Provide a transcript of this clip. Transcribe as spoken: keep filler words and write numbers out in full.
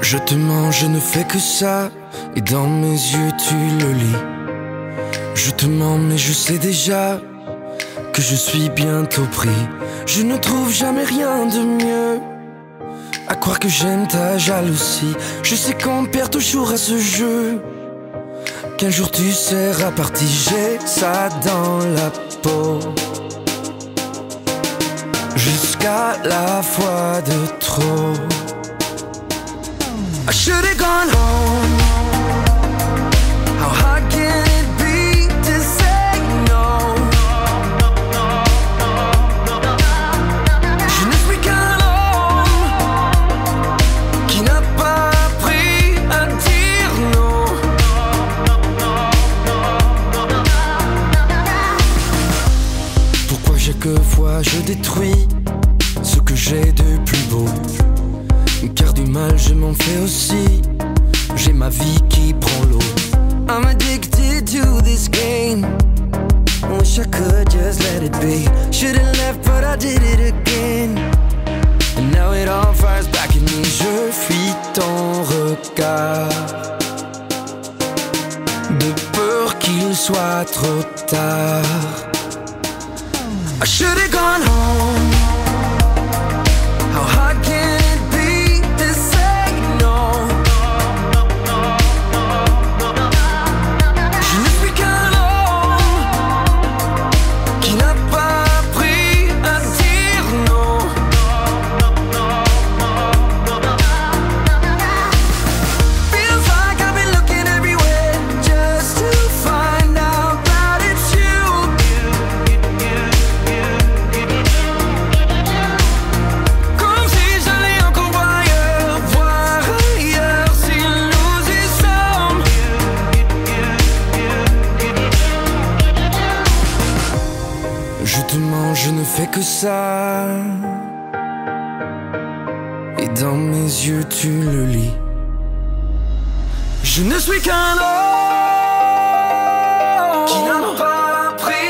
Je te mens, je ne fais que ça, et dans mes yeux tu le lis. Je te mens mais je sais déjà que je suis bientôt pris. Je ne trouve jamais rien de mieux, à croire que j'aime ta jalousie. Je sais qu'on perd toujours à ce jeu, qu'un jour tu seras parti. J'ai ça dans la peau, jusqu'à la fois de trop. I should've gone home. How hard can it be to say no? Je ne suis qu'un homme qui n'a pas appris à dire non. Pourquoi chaque fois je détruis ce que j'ai de plus beau? Car du mal je m'en fais aussi. J'ai ma vie qui prend l'eau. I'm addicted to this game. Wish I could just let it be. Should've left but I did it again. And now it all fires back at me. Je fuis ton regard, de peur qu'il soit trop tard. I should've gone home. How hard can it be to say no? Je ne suis qu'un homme qui n'a pas appris à dire non. Feels like I've been looking everywhere just to find out that it's you. Comme si j'allais encore voir ailleurs, voir ailleurs si nous y sommes. Je te mens, je ne fais que ça, et dans mes yeux tu le lis. Je ne suis qu'un homme qui n'a pas appris